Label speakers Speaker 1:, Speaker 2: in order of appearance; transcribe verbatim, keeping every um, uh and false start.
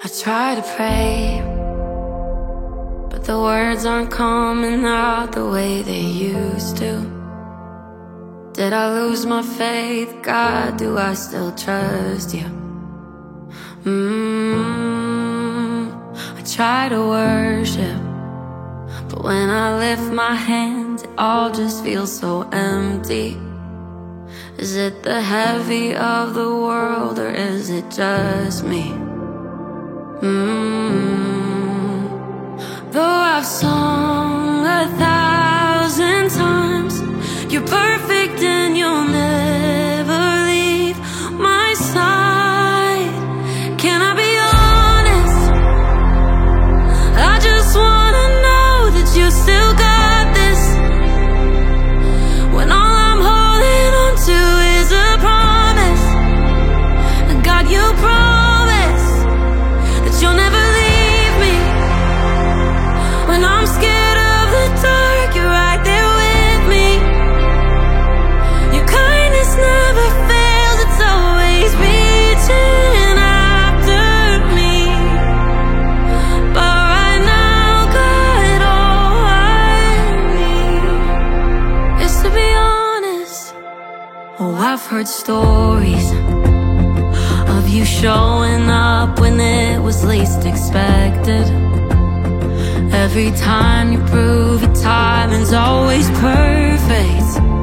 Speaker 1: I try to pray, but the words aren't coming out the way they used to. Did I lose my faith? God, do I still trust you? Mm, I try to worship, but when I lift my hands, it all just feels so empty. Is it the heavy of the world, or is it just me? Mm. Though I've sung a thousand times, you're perfect and you'll never leave my side. Can I be honest? I just wanna know that you still got this, when all I'm holding on to is a promise. God, you promise that you'll never leave me. When I'm scared of the dark, you're right there with me. Your kindness never fails, it's always reaching after me. But right now, God, all I need is to be honest. Oh, I've heard stories of you showing up when it was least expected. Every time you prove your timing's always perfect.